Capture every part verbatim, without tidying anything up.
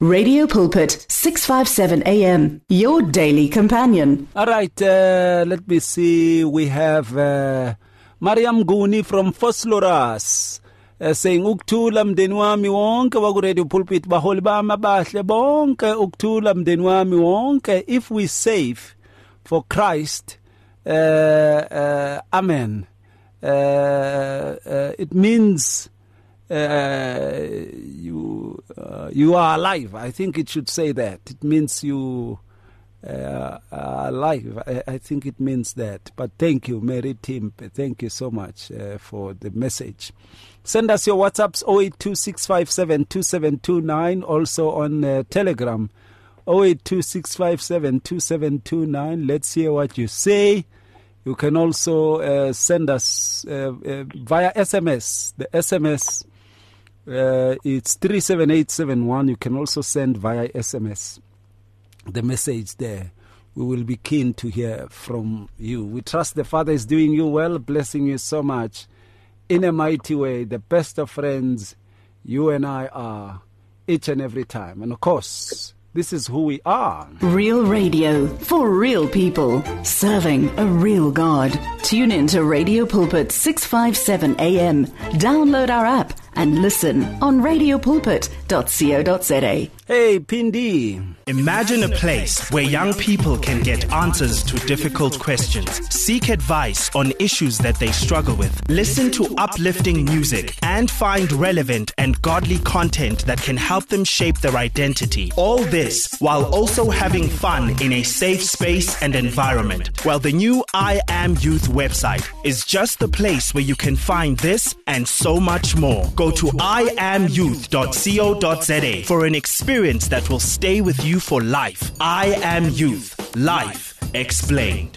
Radio Pulpit, six fifty-seven A M, your daily companion. All right, uh, let me see. We have uh, Mariam Guni from Fosloras uh, saying, Uktula mdeni wami wonke waku Radio Pulpit baholi bami abahle bonke uktula mdeni wami wonke. If we save for Christ, uh, uh, amen. Uh, uh, it means uh, you uh, you are alive. I think it should say that. It means you uh, are alive. I, I think it means that. But thank you, Mary Tim. Thank you so much uh, for the message. Send us your WhatsApps zero eight two six five seven two seven two nine. Also on uh, Telegram zero eight two six five seven two seven two nine. Let's hear what you say. You can also uh, send us uh, uh, via S M S. The S M S, uh, it's three seven eight seven one. You can also send via S M S the message there. We will be keen to hear from you. We trust the Father is doing you well, blessing you so much in a mighty way. The best of friends you and I are each and every time. And of course, this is who we are. Real radio for real people, serving a real God. Tune in to Radio Pulpit six fifty-seven A M. Download our app and listen on radio pulpit dot co dot za. Hey, Pindi. Imagine a place where young people can get answers to difficult questions, seek advice on issues that they struggle with, listen to uplifting music, and find relevant and godly content that can help them shape their identity. All this while also having fun in a safe space and environment. Well, the new I Am Youth website is just the place where you can find this and so much more. Go to i am youth dot co dot za for an experience that will stay with you for life. I Am Youth. Life explained.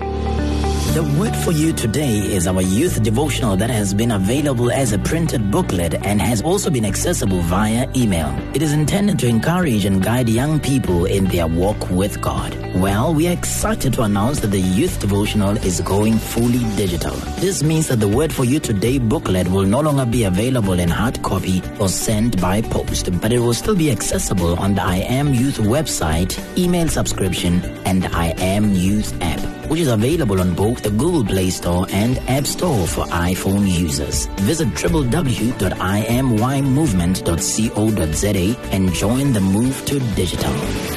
The word for you today is our youth devotional that has been available as a printed booklet and has also been accessible via email. It is intended to encourage and guide young people in their walk with God. Well, we are excited to announce that the youth devotional is going fully digital. This means that the word for you today booklet will no longer be available in hard copy or sent by post, but it will still be accessible on the I Am Youth website, email subscription, and the I Am Youth app, which is available on both the Google Play Store and App Store for iPhone users. Visit w w w dot i am y movement dot co dot za and join the move to digital.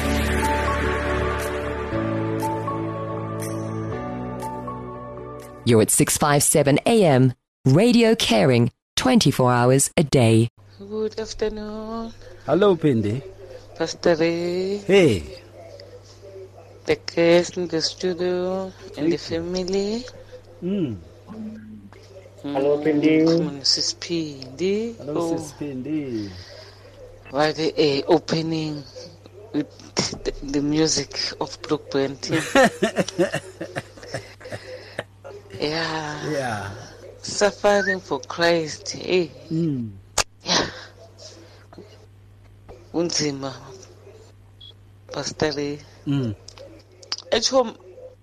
You're at six fifty-seven A M, radio caring twenty-four hours a day. Good afternoon. Hello, Pindi. Pastor Ray. Hey. The guests in the studio and the family. Mm. Mm. Hello, Pindi. Come on, Sis Pindi. Hello, oh. Sis Pindi. While the uh, opening with the, the music of Brooke Benton. yeah. Yeah. Suffering for Christ. Hey. Mm. Yeah. Unzima. Pastor Ray. Mm. At home,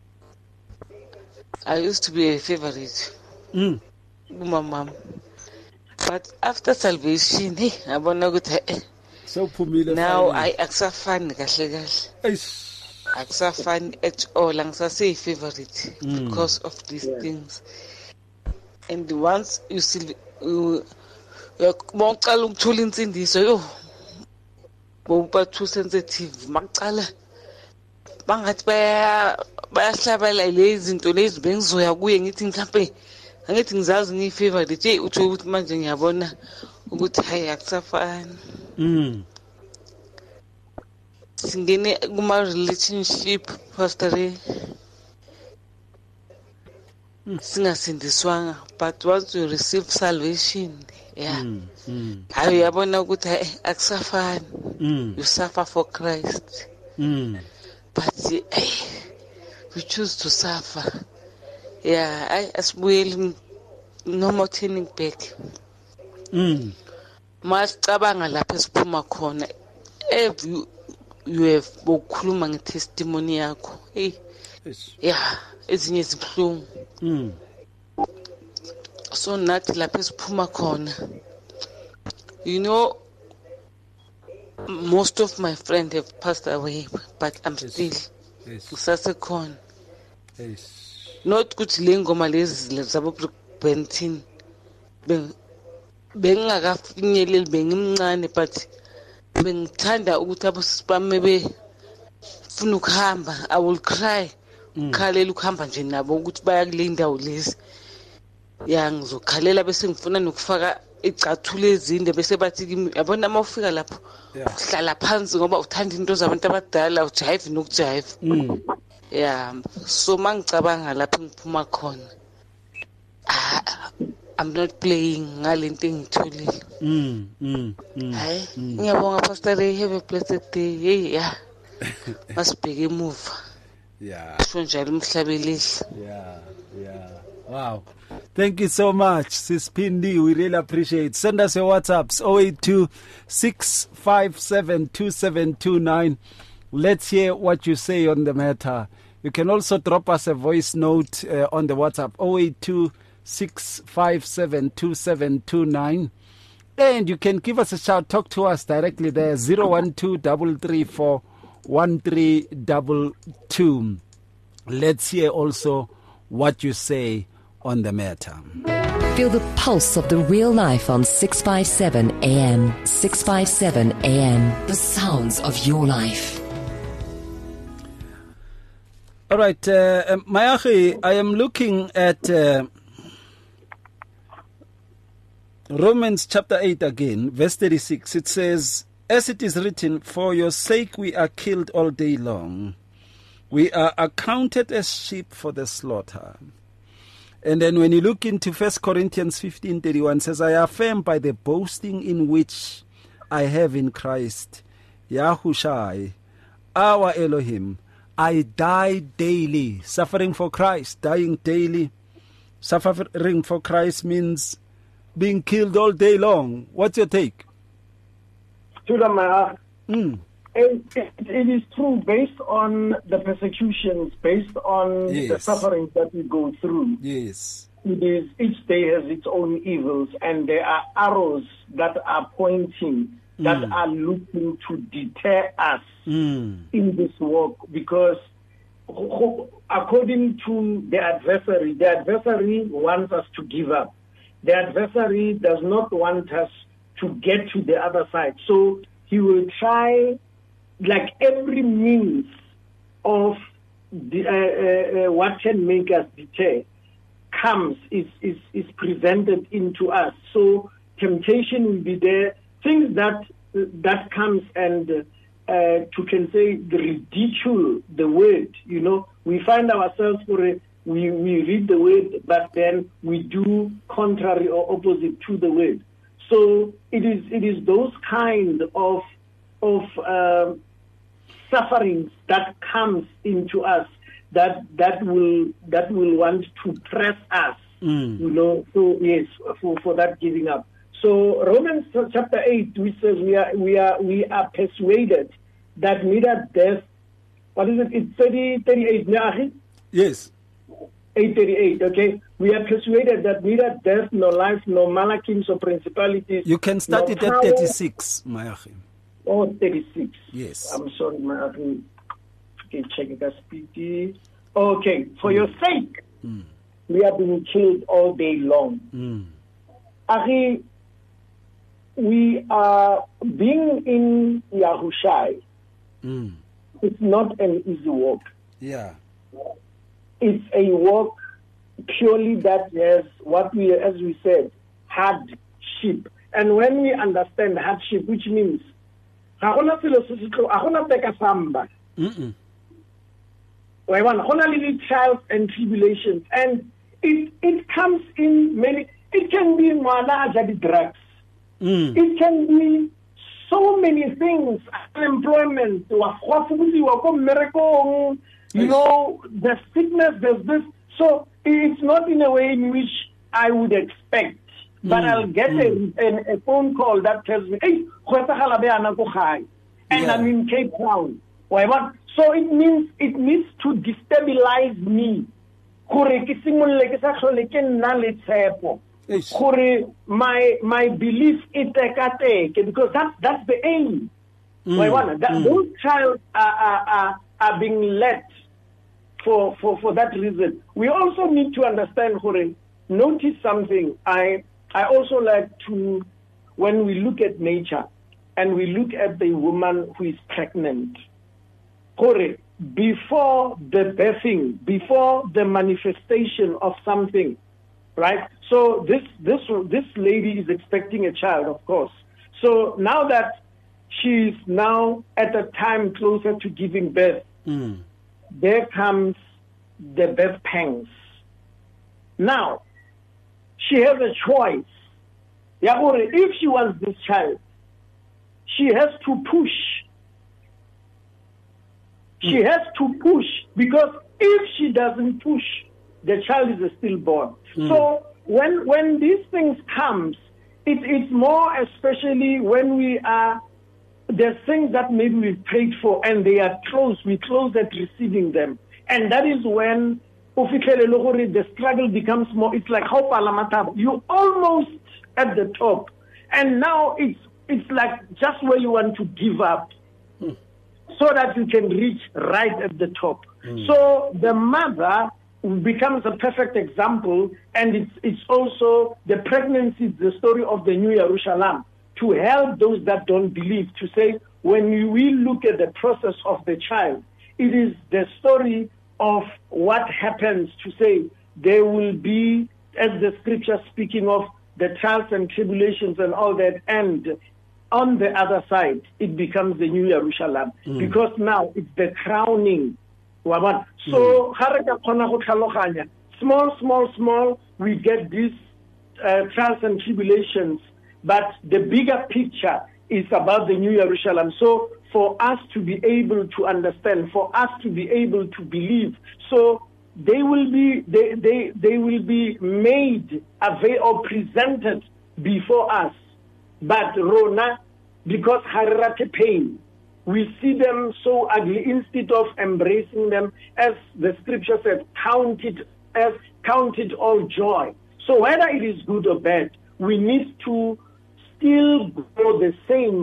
I used to be a favorite Mm. with my mom. But after salvation, hey, I wanna go to So Pumila. now I aksafani kahle kahle. Aksafani at all. Angisase a favorite Mm. because of these things. And once you see, you mawuqala ukuthola insindiso yo, bowuba too sensitive. Maqala bangathi baya bayahlabela lezi zinto lezi bengizoya kuye ngithi mhlambe angithi ngizazi ngiyifavorite hey utho ukuthi manje ngiyabona ukuthi hayi akusafani. Mm. Singene kuma relationship Pastor Ray. Mm. Singasindiswanga, but once you receive salvation, yeah, Mm. Mm. hayi uyabona ukuthi hayi akusafani. Mm. You suffer for Christ. Mm. But eh, we choose to suffer. Yeah, I as well no more turning back. Mm. Masicabanga lapha esiphuma khona. If you, you have ukukhuluma ngetestimony yakho. Hey. Yes. Yeah, ezinye zibhlungu. Mm. So nathi lapha esiphuma khona. You know, most of my friends have passed away, but I'm Yes. still Yes. ngisasekhona. Yes. Not ukuthi le ngoma lezi zabo Bentin bengingakafinyeleli bengimncane, but bengithanda ukuthi abosibame befuna ukuhamba. I will cry ukhalela ukuhamba nje nabo ukuthi baya kule ndawo lezi. Ya ngizokhalela bese ngifuna nokufaka icathule ezinde bese bathi kimi yabona uma ufika lapho uhlala phansi ngoba uthanda into zabantu abadala ujive nokujive. Yeah, so mangicabanga lapho ngiphuma khona. Ah, I'm not playing ngalento engitholile. Mm, mm, mm. Hayi, ngiyabonga Pastor Ray, have a blessed day. Hey, yeah. Masibheke emuva. Yeah. Sho njalo umhlabeleli. Yeah, yeah. Wow. Thank you so much, Sis Pindi. We really appreciate. Send us your WhatsApps zero eight two, six five seven, two seven two nine. Let's hear what you say on the matter. You can also drop us a voice note uh, on the WhatsApp zero eight two, six five seven, two seven two nine. And you can give us a shout, talk to us directly there, zero one two, three three four, one three two two. Let's hear also what you say on the matter. Feel the pulse of the real life on six fifty-seven A M. six fifty-seven A M. The sounds of your life. All right, uh, um, Mayachi, I am looking at uh, Romans chapter eight again, verse thirty-six. It says, as it is written, for your sake we are killed all day long. We are accounted as sheep for the slaughter. And then when you look into First Corinthians fifteen thirty-one, it says, I affirm by the boasting in which I have in Christ, Yahushai, our Elohim, I die daily, suffering for Christ, dying daily. Suffering for Christ means being killed all day long. What's your take? Mm. It, it, it is true, based on the persecutions, based on Yes. the sufferings that we go through. Yes. It is, each day has its own evils, and there are arrows that are pointing, that Mm. are looking to deter us Mm. in this walk, because ho- according to the adversary, the adversary wants us to give up. The adversary does not want us to get to the other side. So he will try, like every means of the, uh, uh, uh, what can make us deter comes, is, is, is presented into us. So temptation will be there, things that that comes and uh, to can say the ridicule the word. You know, we find ourselves for a, we we read the word, but then we do contrary or opposite to the word. So it is it is those kind of of uh, sufferings that comes into us that that will that will want to press us. Mm. You know, so yes, for, for that giving up. So Romans chapter eight, which says we are we are we are persuaded that neither death, what is it? It's thirty thirty-eight. Yes. eight thirty-eight. Okay, we are persuaded that neither death nor life nor malachims or principalities. You can start nor it at power- thirty-six, Mayachim. Oh, thirty-six. Yes. I'm sorry, Mayachim. Okay, check it as P T. Okay, for your sake, Mm. we are being killed all day long. Mm. Ari, we are being in Yahushai. Mm. It's not an easy walk. Yeah. It's a walk purely that has what we, as we said, hardship. And when we understand hardship, which means, Mm-mm. only trials and tribulations, and it it comes in many. It can be drugs. Mm. It can be so many things. Unemployment, you know, the sickness, there's this. So it's not in a way in which I would expect. But Mm, I'll get mm. a, a, a phone call that tells me, hey, and Yeah. I'm in Cape Town. Whatever. So it means it needs to destabilize me. Eish. My my belief is because that's that's the aim. Mm. That, mm. Those child are, are, are, are being led for, for, for that reason. We also need to understand, Hore, notice something. I, I also like to, when we look at nature and we look at the woman who is pregnant, Hore, before the birthing, before the manifestation of something, right? So this this this lady is expecting a child, of course. So now that she's now at a time closer to giving birth, mm. there comes the birth pangs. Now, she has a choice. If she wants this child, she has to push. She has to push, because if she doesn't push, the child is a stillborn. Mm. So when when these things comes, it, it's more especially when we are, there's things that maybe we've prayed for and they are close, we close at receiving them. And that is when the struggle becomes more, it's like how Palamata, you almost at the top. And now it's it's like just where you want to give up. Mm. So that you can reach right at the top. Mm. So the mother becomes a perfect example, and it's it's also the pregnancy, the story of the New Jerusalem, to help those that don't believe, to say, when we look at the process of the child, it is the story of what happens, to say there will be, as the scripture speaking of the trials and tribulations and all that, and on the other side, it becomes the New Jerusalem, mm. because now it's the crowning. So, mm. small, small, small, we get these uh, trials and tribulations, but the bigger picture is about the New Jerusalem. So, for us to be able to understand, for us to be able to believe, so they will be they they, they will be made available or presented before us. But Rona, because Harate pain, we see them so ugly. Instead of embracing them, as the scripture says, count it as count it all joy. So whether it is good or bad, we need to still go the same.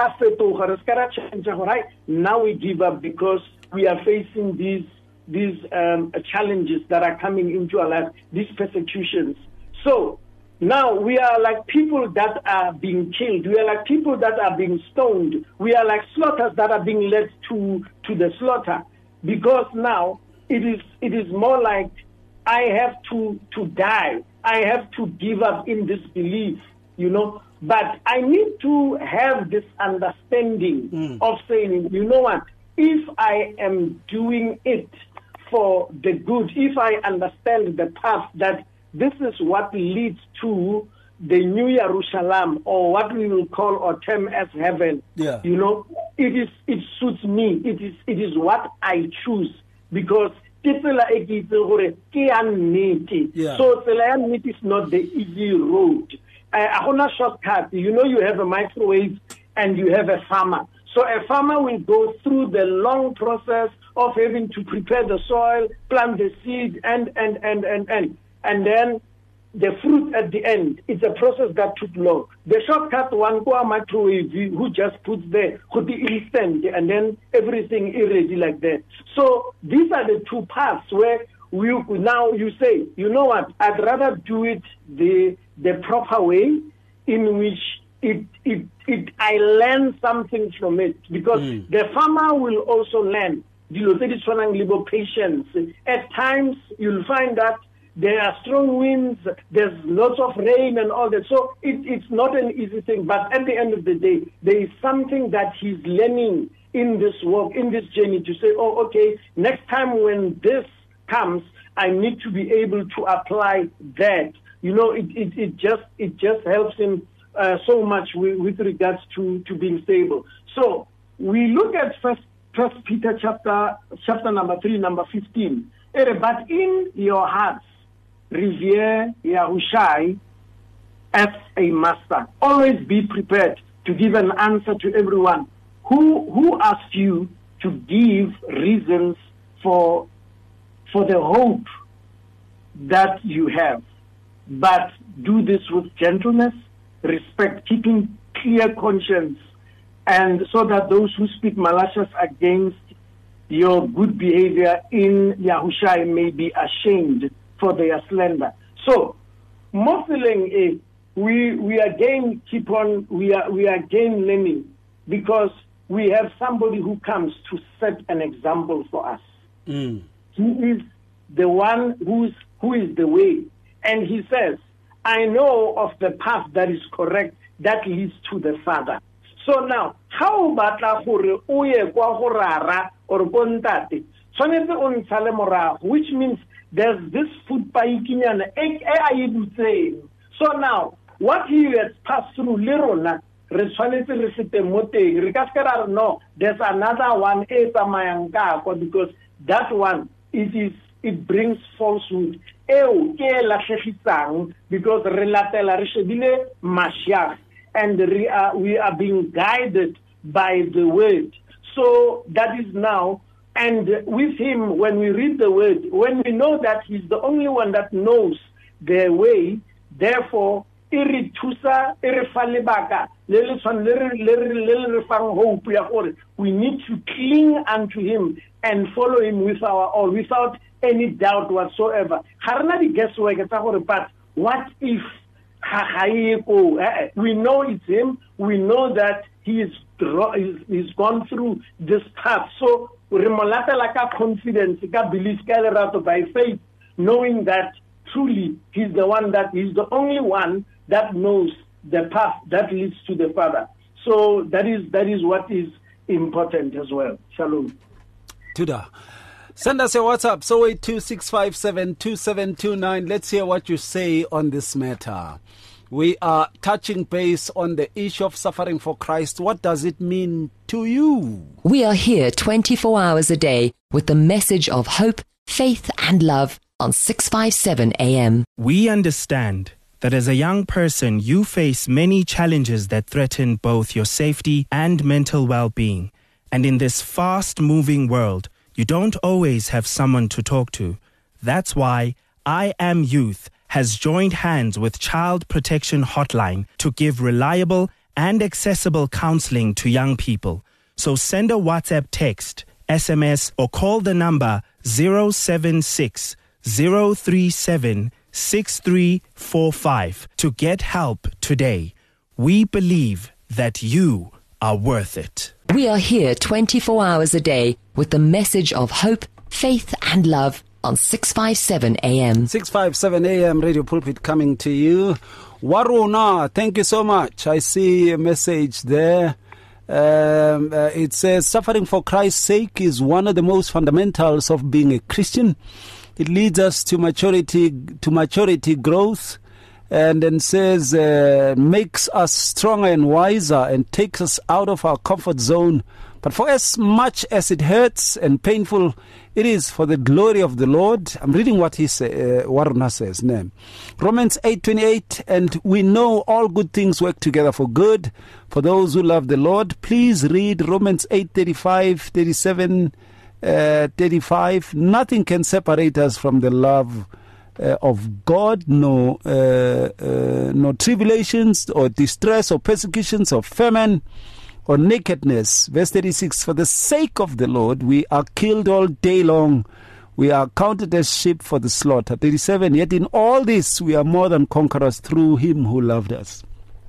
Now we give up because we are facing these these um, challenges that are coming into our life, these persecutions. So now we are like people that are being killed. We are like people that are being stoned. We are like slaughters that are being led to, to the slaughter. Because now it is it is more like I have to, to die. I have to give up in this belief, you know. But I need to have this understanding mm. of saying, you know what, if I am doing it for the good, if I understand the path that this is what leads to the New Jerusalem, or what we will call or term as heaven. Yeah. You know, it is it suits me. It is it is what I choose, because yeah. So it is not the easy road. A shortcut. You know, you have a microwave and you have a farmer. So a farmer will go through the long process of having to prepare the soil, plant the seed, and and and and and. And then the fruit at the end, it's a process that took long. The shortcut one, go a microwave, who just puts there, who the instant, and then everything is ready like that. So these are the two paths where we now you say, you know what, I'd rather do it the the proper way, in which it it it I learn something from it, because mm. the farmer will also learn. Patience. At times you'll find that there are strong winds, there's lots of rain and all that. So it, it's not an easy thing. But at the end of the day, there is something that he's learning in this walk, in this journey, to say, oh, okay, next time when this comes, I need to be able to apply that. You know, it, it, it just it just helps him uh, so much with, with regards to, to being stable. So we look at First First Peter chapter chapter number three, number fifteen. But in your hearts, revere Yahushai as a master. Always be prepared to give an answer to everyone who who asks you to give reasons for for the hope that you have. But do this with gentleness, respect, keeping clear conscience, and so that those who speak malicious against your good behavior in Yahushua may be ashamed for their slander. So, more feeling is we we again keep on we are we are again learning, because we have somebody who comes to set an example for us. Mm. He is the one who's who is the way, and he says, I know of the path that is correct that leads to the Father. So now, how batla gore o ye kwa go rara or bontate tshwanetse o ntshale morago, which means there's this food paikinyana e a ibutseng. So now, what he has passed through lerona re tshwanetse re fete mo teng re ka se ra no, there's another one e tsamayang ka kwa, because that one it is it brings falsehood eo ke latlhegitsang, because re latela re shebile Mashiach, and we are, we are being guided by the word. So that is now, and with him, when we read the word, when we know that he's the only one that knows the way, therefore, iri thusa, iri falibaka, hope, we need to cling unto him and follow him with our all, without any doubt whatsoever. But what if we know it's him, we know that he is he's gone through this path. So remolata like a confidence, belief by faith, knowing that truly he's the one that he's the only one that knows the path that leads to the Father. So that is that is what is important as well. Shalom. Tuda. Send us a WhatsApp, zero eight two six five seven two seven two nine. Let's hear what you say on this matter. We are touching base on the issue of suffering for Christ. What does it mean to you? We are here twenty-four hours a day with the message of hope, faith and love on six fifty-seven A M. We understand that as a young person, you face many challenges that threaten both your safety and mental well-being. And in this fast-moving world, you don't always have someone to talk to. That's why I Am Youth has joined hands with Child Protection Hotline to give reliable and accessible counseling to young people. So send a WhatsApp text, S M S, or call the number zero seven six zero three seven six three four five to get help today. We believe that you are worth it. We are here twenty-four hours a day with the message of hope, faith and love on six fifty-seven A M. six fifty-seven A M Radio Pulpit coming to you. Waruna, thank you so much. I see a message there. Um, uh, it says, suffering for Christ's sake is one of the most fundamentals of being a Christian. It leads us to maturity, to maturity growth, and then says, uh, makes us stronger and wiser and takes us out of our comfort zone. But for as much as it hurts and painful, it is for the glory of the Lord. I'm reading what he say, uh, Waruna says. Name. Romans eight twenty-eight, and we know all good things work together for good for those who love the Lord. Please read Romans eight thirty-five, thirty-seven, uh, thirty-five. Nothing can separate us from the love Uh, of God, no uh, uh, no tribulations or distress or persecutions or famine or nakedness. Verse thirty-six, for the sake of the Lord we are killed all day long, we are counted as sheep for the slaughter. thirty-seven, yet in all this we are more than conquerors through him who loved us.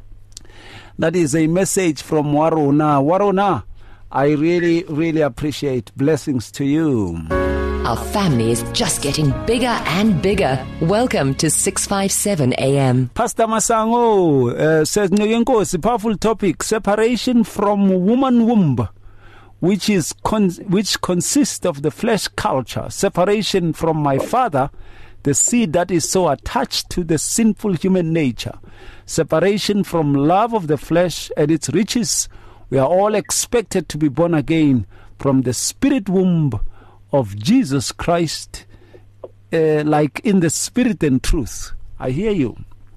That is a message from Waruna. Waruna, I really really appreciate. Blessings to you. Our family is just getting bigger and bigger. Welcome to six fifty-seven A M. Pastor Masango uh, says, Ngenko, it's a powerful topic. Separation from woman womb, which is con- which consists of the flesh culture. Separation from my father, the seed that is so attached to the sinful human nature. Separation from love of the flesh and its riches. We are all expected to be born again from the spirit womb of Jesus Christ, uh, like in the spirit and truth. I hear you.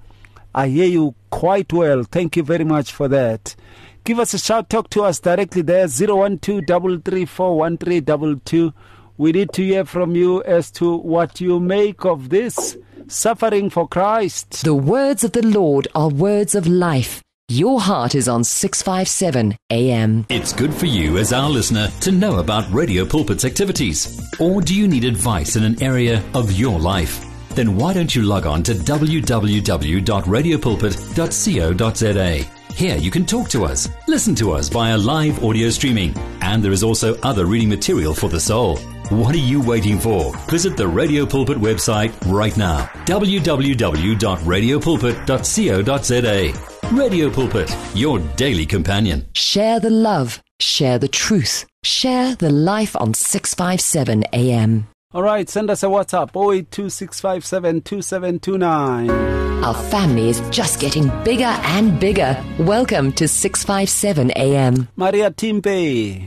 I hear you quite well. Thank you very much for that. Give us a shout. Talk to us directly there. zero one two, three three four, one three two two. We need to hear from you as to what you make of this suffering for Christ. The words of the Lord are words of life. Your heart is on six fifty-seven A M. It's good for you as our listener to know about Radio Pulpit's activities. Or do you need advice in an area of your life? Then why don't you log on to w w w dot radio pulpit dot co dot z a. Here you can talk to us, listen to us via live audio streaming, and there is also other reading material for the soul. What are you waiting for? Visit the Radio Pulpit website right now, w w w dot radio pulpit dot co dot z a. Radio Pulpit, your daily companion. Share the love, share the truth, share the life on six fifty-seven A M. All right, send us a WhatsApp, oh eight two six five seven two seven two nine. Our family is just getting bigger and bigger. Welcome to six fifty-seven A M. Maria Timpe.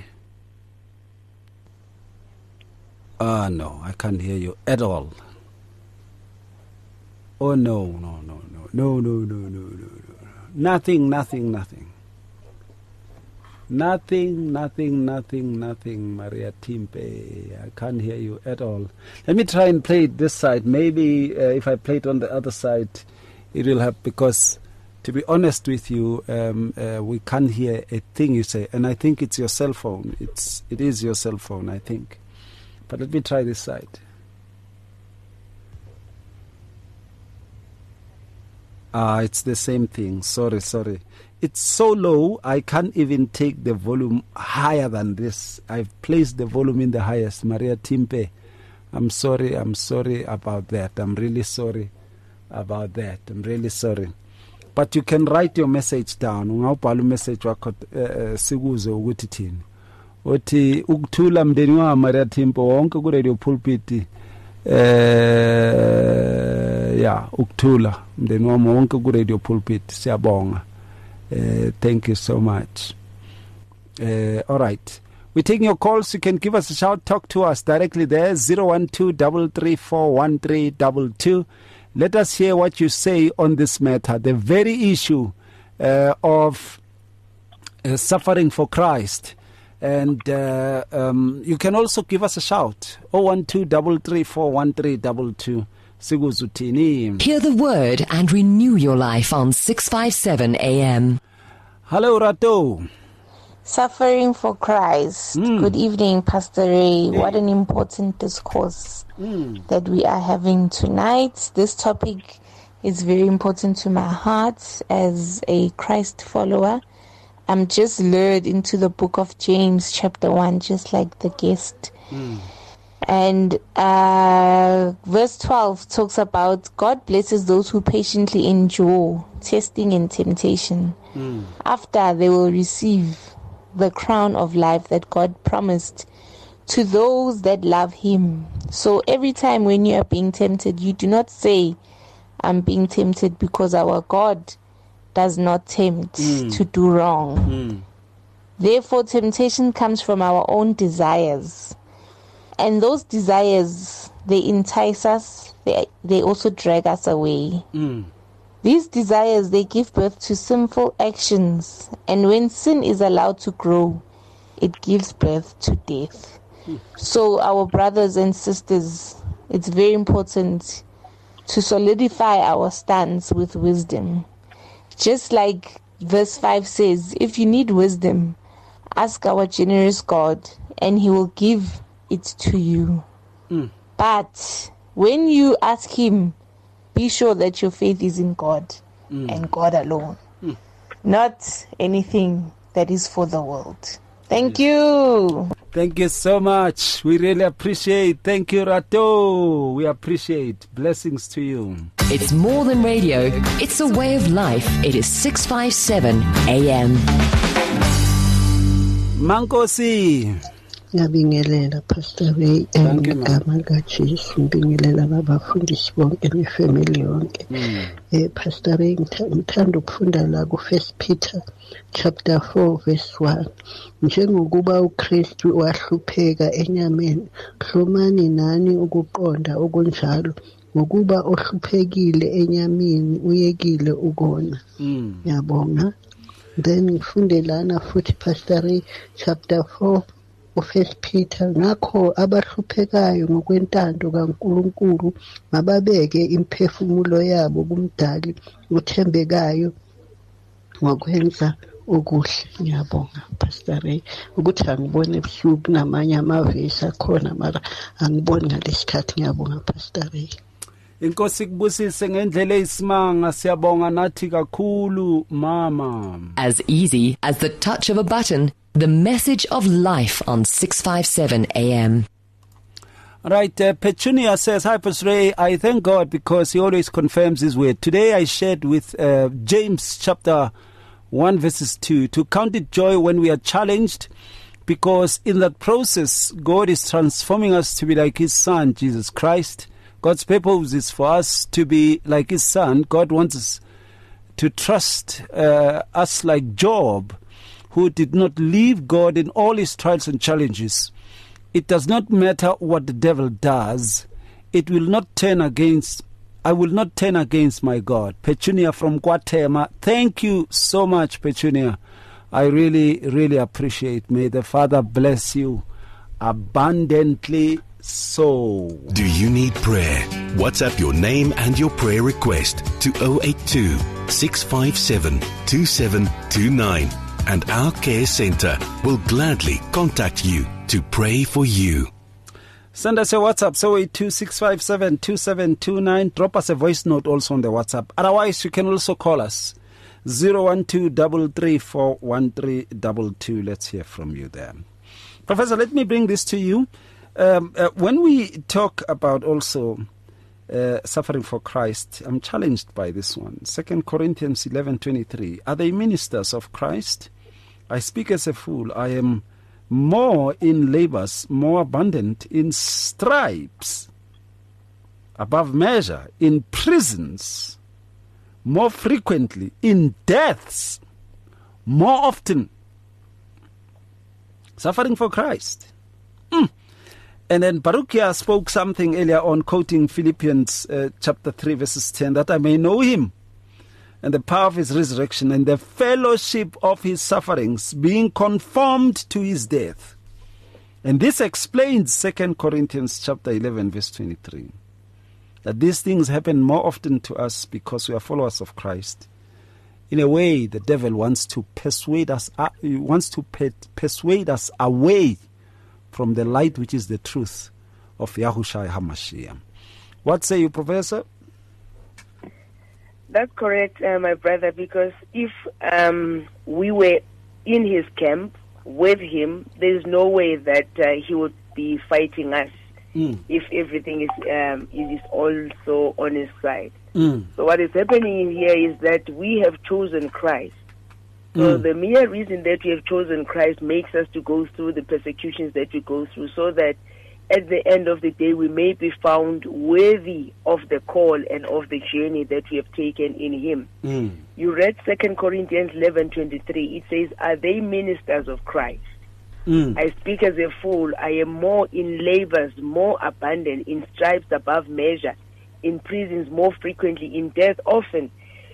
Ah, uh, no, I can't hear you at all. Oh, no, no, no, no, no, no, no, no, no, no. Nothing, nothing, nothing. Nothing, nothing, nothing, nothing, Maria Timpe. I can't hear you at all. Let me try and play it this side. Maybe uh, if I play it on the other side, it will help, because to be honest with you, um, uh, we can't hear a thing you say. And I think it's your cell phone. It's, it is your cell phone, I think. But let me try this side. Ah, it's the same thing. Sorry, sorry. It's so low, I can't even take the volume higher than this. I've placed the volume in the highest. Maria Timpe, I'm sorry, I'm sorry about that. I'm really sorry about that. I'm really sorry. But you can write your message down. Ungawubhala message wakho sikuze ukuthi thini. Uthi ukuthula mndeni wa Maria Timpe wonke ku Radio Pulpit. Eh yeah, ukuthula mndeni wami wonke ku Radio Pulpit. Siyabonga. Uh, thank you so much. Uh, all right. We're taking your calls. You can give us a shout. Talk to us directly there. zero one two, three three four, one three two two. Let us hear what you say on this matter. The very issue uh, of uh, suffering for Christ. And uh, um, you can also give us a shout. zero one two, three three four, one three two two. Hear the word and renew your life on six fifty-seven A M. Hello, Rato. Suffering for Christ. Mm. Good evening, Pastor Ray. Hey. What an important discourse mm. that we are having tonight. This topic is very important to my heart as a Christ follower. I'm just lured into the book of James, chapter one, just like the guest. Mm. And uh, verse twelve talks about God blesses those who patiently endure testing and temptation. Mm. After they will receive the crown of life that God promised to those that love Him. So every time when you are being tempted, you do not say, I'm being tempted, because our God does not tempt mm. to do wrong. Mm. Therefore, temptation comes from our own desires. And those desires, they entice us, they, they also drag us away. Mm. These desires, they give birth to sinful actions. And when sin is allowed to grow, it gives birth to death. Mm. So our brothers and sisters, it's very important to solidify our stance with wisdom. Just like verse five says, if you need wisdom, ask our generous God, and He will give it to you. Mm. But when you ask Him, be sure that your faith is in God mm. and God alone, mm. not anything that is for the world. Thank you. Thank you so much. We really appreciate. Thank you, Rato. We appreciate. Blessings to you. It's more than radio. It's a way of life. It is six fifty-seven A M. Mankosi. Ngabingelela Pastor Ray ngegama kaJesu, ngibingelela abafundisi bonke nefamily yonke. Eh Pastor Ray, ngithanda ukufunda la ku First Peter chapter four verse one. Njengokuba uKristu wahlupheka enyameni, hlomani nani ukuqonda okunjalo, ngokuba ohluphekile enyameni uyekile ukona. Ngiyabonga. Then ngifunde lana futhi Pastor Ray chapter four First Peter, ngakho abahluphekayo ngokwentando kaNkulunkulu mababeke imphefumulo yabo kumdali uthembekayo ngokwenza okuhle. Ngiyabonga Pastor Ray ukuthi angibone ebusuku namanye amavesi akhona mara angiboni ngalesikhathi. Ngiyabonga Pastor Ray. Inkosi kubusise ngendlela eyisimanga, siyabonga nathi kakhulu mama. As easy as the touch of a button, the message of life on six fifty-seven A M. Right, uh, Petunia says, hi Pastor Ray, I thank God because he always confirms his word. Today I shared with uh, James chapter one verses two, to count it joy when we are challenged, because in that process God is transforming us to be like his son Jesus Christ. God's purpose is for us to be like his son. God wants us to trust uh, us like Job, who did not leave God in all his trials and challenges. It does not matter what the devil does. It will not turn against, I will not turn against my God. Petunia from Guatemala. Thank you so much, Petunia. I really, really appreciate. May the Father bless you abundantly so. Do you need prayer? WhatsApp your name and your prayer request to zero eight two, six five seven, two seven two nine, and our care center will gladly contact you to pray for you. Send us a WhatsApp, zero eight two, six five seven, two seven two nine. Drop us a voice note also on the WhatsApp. Otherwise, you can also call us zero one two, three three four, one three two two. Let's hear from you there. Professor, let me bring this to you. Um, uh, when we talk about also uh, suffering for Christ, I'm challenged by this one. Second Corinthians eleven twenty-three. Are they ministers of Christ? I speak as a fool. I am more in labors, more abundant in stripes, above measure, in prisons, more frequently, in deaths, more often. Suffering for Christ. Mm. And then Baruchia spoke something earlier on, quoting Philippians uh, chapter three, verses ten, that I may know him and the power of his resurrection and the fellowship of his sufferings, being conformed to his death. And this explains Second Corinthians chapter eleven, verse twenty-three, that these things happen more often to us because we are followers of Christ. In a way, the devil wants to persuade us, uh, he wants to pe- persuade us away from the light, which is the truth of Yahushua HaMashiach. What say you, Professor? That's correct, uh, my brother, because if um, we were in his camp with him, there's no way that uh, he would be fighting us mm. if everything is, um, is also on his side. Mm. So what is happening here is that we have chosen Christ. So mm. the mere reason that we have chosen Christ makes us to go through the persecutions that we go through, so that at the end of the day we may be found worthy of the call and of the journey that we have taken in him. Mm. You read Second Corinthians eleven twenty-three. It says, are they ministers of Christ? Mm. I speak as a fool. I am more in labors, more abundant, in stripes above measure, in prisons more frequently, in death often.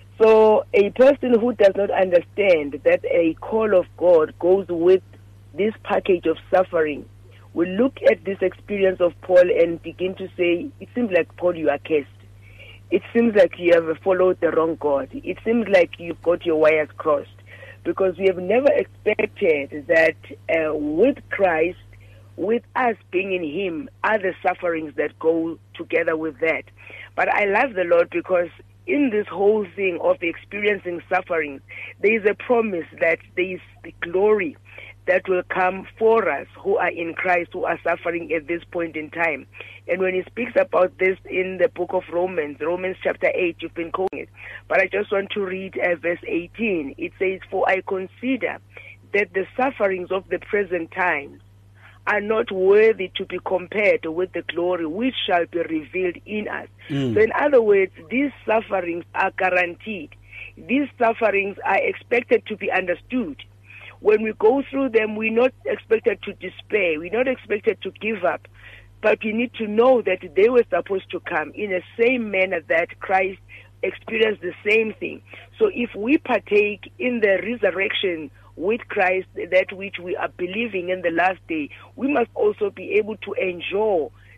So a person who does not understand that a call of God goes with this package of suffering will look at this experience of Paul and begin to say, it seems like, Paul, you are cursed. It seems like you have followed the wrong God. It seems like you've got your wires crossed. Because we have never expected that uh, with Christ, with us being in him, are the sufferings that go together with that. But I love the Lord because in this whole thing of experiencing sufferings, there is a promise that there is the glory that will come for us who are in Christ, who are suffering at this point in time. And when he speaks about this in the book of Romans, Romans chapter eight, you've been quoting it, but I just want to read uh, verse eighteen. It says, for I consider that the sufferings of the present times are not worthy to be compared with the glory which shall be revealed in us. Mm. So in other words, these sufferings are guaranteed. These sufferings are expected to be understood. When we go through them, we're not expected to despair. We're not expected to give up. But we need to know that they were supposed to come in the same manner that Christ experienced the same thing. So if we partake in the resurrection with Christ, that which we are believing in the last day, we must also be able to enjoy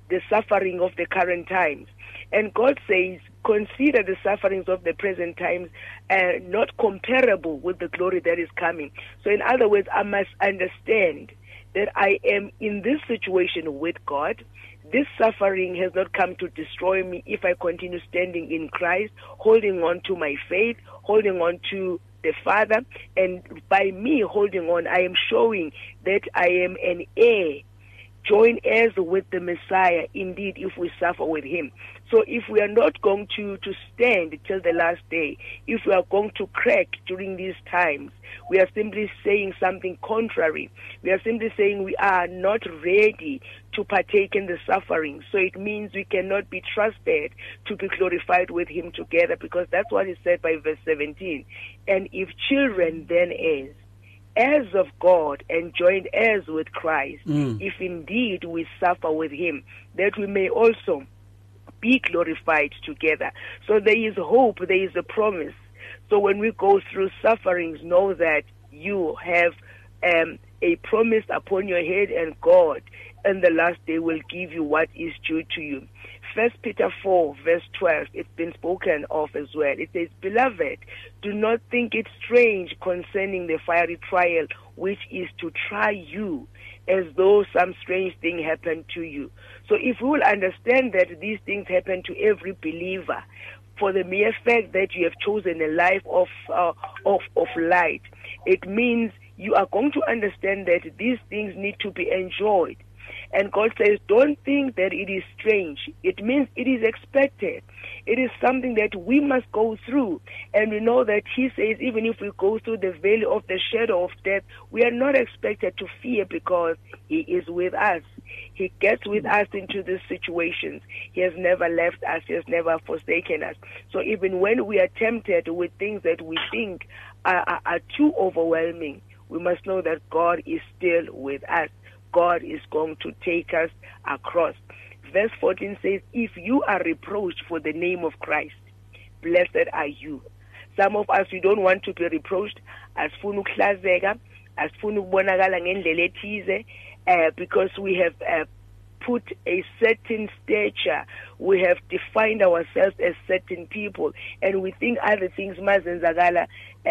the suffering of the current times. And God says, consider the sufferings of the present times uh, not comparable with the glory that is coming. So in other words, I must understand that I am in this situation with God. This suffering has not come to destroy me if I continue standing in Christ, holding on to my faith, holding on to the Father. And by me holding on, I am showing that I am an heir, joint heirs with the Messiah, indeed, if we suffer with him. So if we are not going to, to stand till the last day, if we are going to crack during these times, we are simply saying something contrary. We are simply saying we are not ready to partake in the suffering. So it means we cannot be trusted to be glorified with him together, because that's what is said by verse seventeen. And if children, then heirs, heirs of God and joint heirs with Christ, mm. if indeed we suffer with him, that we may also be glorified together. So there is hope, there is a promise. So when we go through sufferings, know that you have um, a promise upon your head, and God in the last day will give you what is due to you. First Peter four, verse twelve, it's been spoken of as well. It says, Beloved, do not think it strange concerning the fiery trial which is to try you, as though some strange thing happened to you. So if we will understand that these things happen to every believer, for the mere fact that you have chosen a life of, uh, of, of light, it means you are going to understand that these things need to be enjoyed. And God says, don't think that it is strange. It means it is expected. It is something that we must go through. And we know that he says, even if we go through the valley of the shadow of death, we are not expected to fear, because he is with us. He gets with us into these situations. He has never left us. He has never forsaken us. So even when we are tempted with things that we think are, are, are too overwhelming, we must know that God is still with us. God is going to take us across. Verse fourteen says, if you are reproached for the name of Christ, blessed are you. Some of us, we don't want to be reproached. Asifuna ukuhlazeka, asifuna ukubonakala ngendlela ethize, uh, because we have uh, put a certain stature, we have defined ourselves as certain people, and we think other things mazenzakala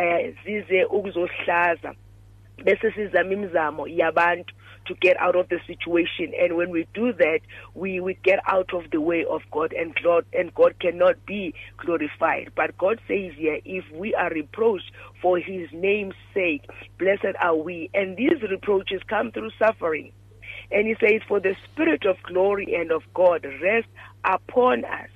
zize ukuzohlaza. Bese sizama imizamo yabantu to get out of the situation, and when we do that, we, we get out of the way of God, and God, and God cannot be glorified. But God says here, if we are reproached for his name's sake, blessed are we. And these reproaches come through suffering. And he says, for the Spirit of glory and of God rests upon us.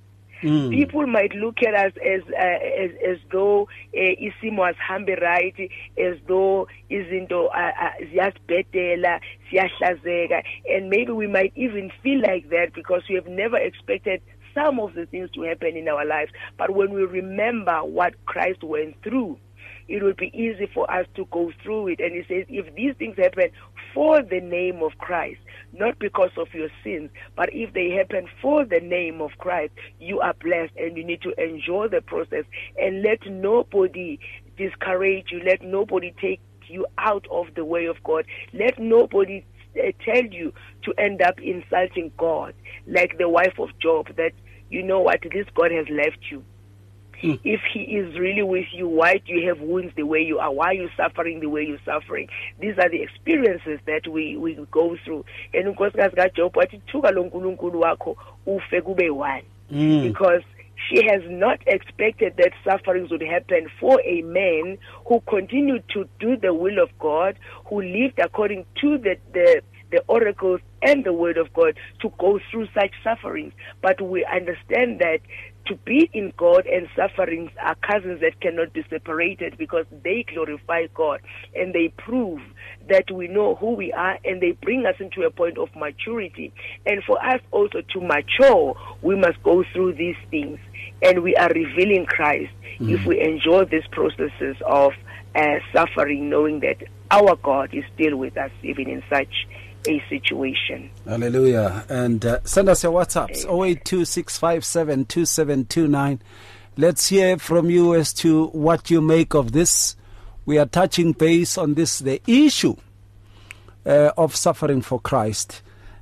Mm. People might look at us as uh, as as though isimo asihambe right, as though izinto ziyasibhedela, siyahlazeka, and maybe we might even feel like that because we have never expected some of the things to happen in our lives. But when we remember what Christ went through, it will be easy for us to go through it. And he says, if these things happen for the name of Christ, not because of your sins, but if they happen for the name of Christ, you are blessed, and you need to enjoy the process, and let nobody discourage you. Let nobody take you out of the way of God. Let nobody uh, tell you to end up insulting God, like the wife of Job, that, you know what, this God has left you. Mm. If he is really with you, why do you have wounds the way you are? Why are you suffering the way you're suffering? These are the experiences that we, we go through. And unkosikazi kaJob wathi thuka lo nkulunkulu wakho ufe kube one. Because she has not expected that sufferings would happen for a man who continued to do the will of God, who lived according to the, the the oracles and the word of God, to go through such sufferings. But we understand that to be in God and sufferings are cousins that cannot be separated, because they glorify God and they prove that we know who we are, and they bring us into a point of maturity. And for us also to mature, we must go through these things, and we are revealing Christ mm. if we enjoy these processes of uh, suffering, knowing that our God is still with us even in such a situation. Hallelujah. And uh, send us your WhatsApps, zero eight two six five seven two seven two nine. Let's hear from you as to what you make of this. We are touching base on this, the issue uh, of suffering for Christ.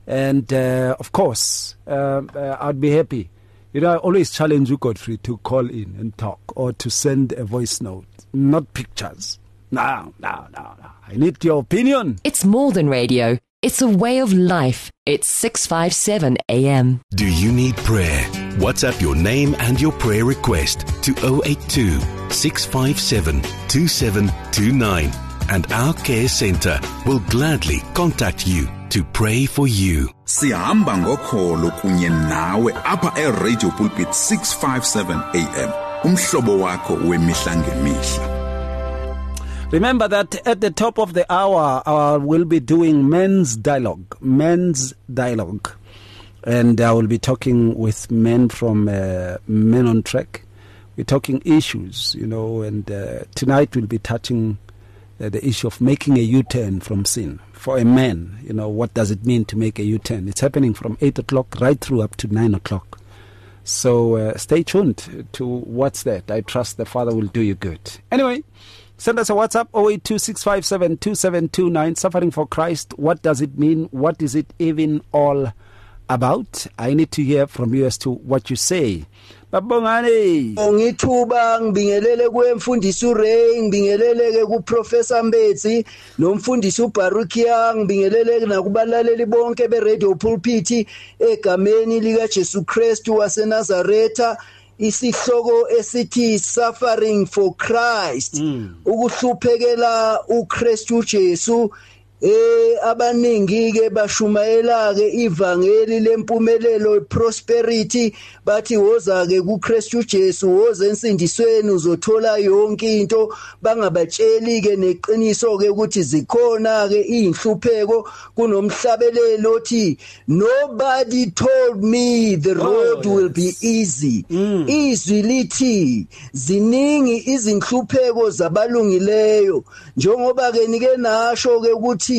And uh, of course, uh, uh, I'd be happy. You know, I always challenge you, Godfrey, to call in and talk or to send a voice note, not pictures. No, no, no, no. I need your opinion. It's more than radio. It's a way of life. It's six fifty-seven A M. Do you need prayer? WhatsApp your name and your prayer request to oh eight two, six five seven, two seven two nine. And our care center will gladly contact you to pray for you. Sihamba ngokholo kunye nawe apha eRadio Pulpit six fifty-seven A M. Umhlobo wakho wemihla ngemihla. Remember that at the top of the hour, I will be doing men's dialogue, men's dialogue. And I will be talking with men from uh, Men on Track. We're talking issues, you know, and uh, tonight we'll be touching uh, the issue of making a U-turn from sin. For a man, you know, what does it mean to make a U-turn? It's happening from eight o'clock right through up to nine o'clock. So uh, stay tuned to what's that. I trust the Father will do you good. Anyway, send us a WhatsApp, oh eight two, six five seven, two seven two nine. Suffering for Christ, what does it mean? What is it even all about? I need to hear from you as to what you say. Babongani ngithuba ngibingelele kwemfundisi uRay, ngibingelele ke kuProfessor Mbetsi nomfundisi uBarukia, ngibingelele nakubalaleli bonke beRadio Pulpit egameni lika Jesu Christ waseNazaretha. Isihloko esithi Suffering for Christ, ukuhluphekela uKristu Jesu. Eh abaningi ke bashumayela ke ivangeli lempumelelo prosperity bathi woza ke kuKristu Jesu woza ensindisweni uzothola yonke into, bangabatsheli ke neqiniso ke ukuthi zikhona ke inhlupheko kunomhlabelelo othi nobody told me the road oh, yes. will be easy. mm. Izwi lithi ziningi izinhlupheko zabalungileyo, njengoba ke nike nasho ke ukuthi